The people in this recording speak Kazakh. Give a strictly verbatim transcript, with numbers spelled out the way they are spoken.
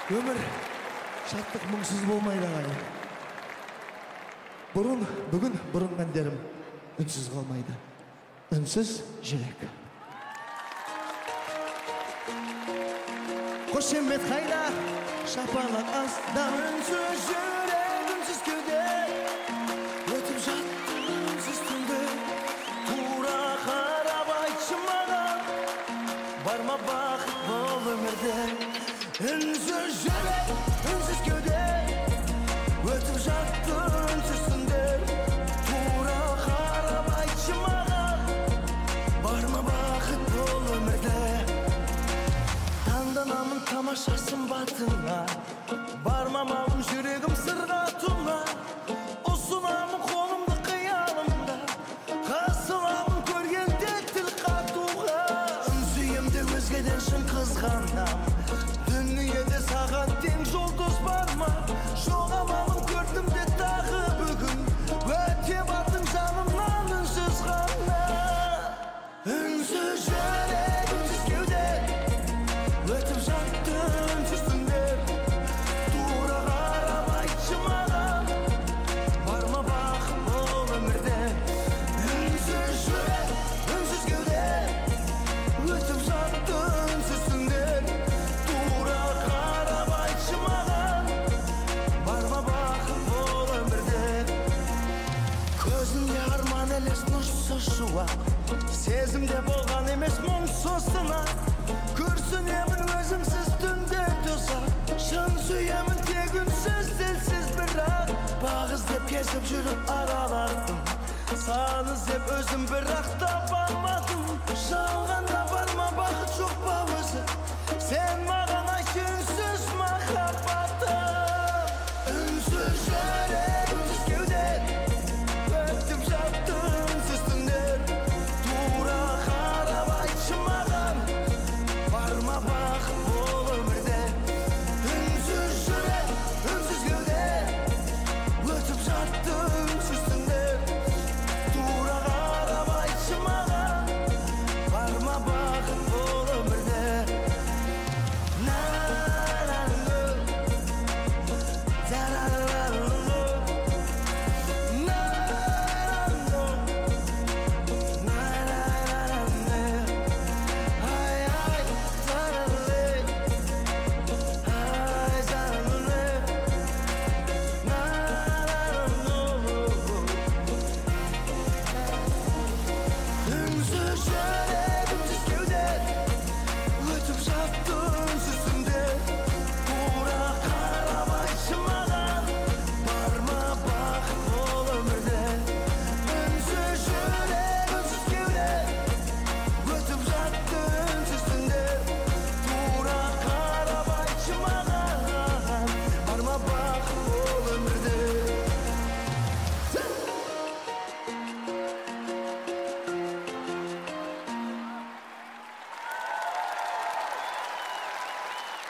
Өмір шаттық мұңсыз болмайды ағайын. Бұрын, бүгін бұрын әндерім үнсіз қалмайды. Үнсіз жүрек. Қошемет қайда, шапалақ аста. Үнсіз жүрек, үнсіз кеуде. Өтіп жатты үнсіз түнде. Тура қарап айтшы маған, бар ма бақыт бұл өмірде. Үнсіз жүрек, үнсіз кеуде. Өтіп жатты үнсіз түндер. Тура қарап айтшы маған, бар ма бақыт бұл өмірде. Таңданамын тамаша сымбатыңа, бармамауым жүрегім сырға тұңа. Ұсынамын қолымды қиялымда, қасыламын көргенде тіл қатуға. Үнсүйемде өзгеден шын қызғанам, дүниеде саған тең жұлдыз бар ма? Жоғамалым көрдім де тағы бүгін, өте бардың жанымнан үнсіз ғана. Үнсіз жүрек, үнсіз кеуде. Өтіп жатты үнсіз түндер. Тура қарап айтшы маған, бар ма бақыт бұл өмірде. Үнсіз жүрек, үнсіз кеуде. Өтіп жатты үнсіз түндер. Тура қарап айтшы маған, бар ма бақыт бұл өмірде. Көзінде арман елес нұрсыз шуақ, сезімде болған емес мұңсыз сынақ. Күрсінемін өзімсіз түнде тұзақ, шын сүйемін тек үнсіз тілсіз бірақ. Бақ іздеп кезіп жүріп аралардым, сан іздеп өзім бірақ таба алмадым. Жалғанда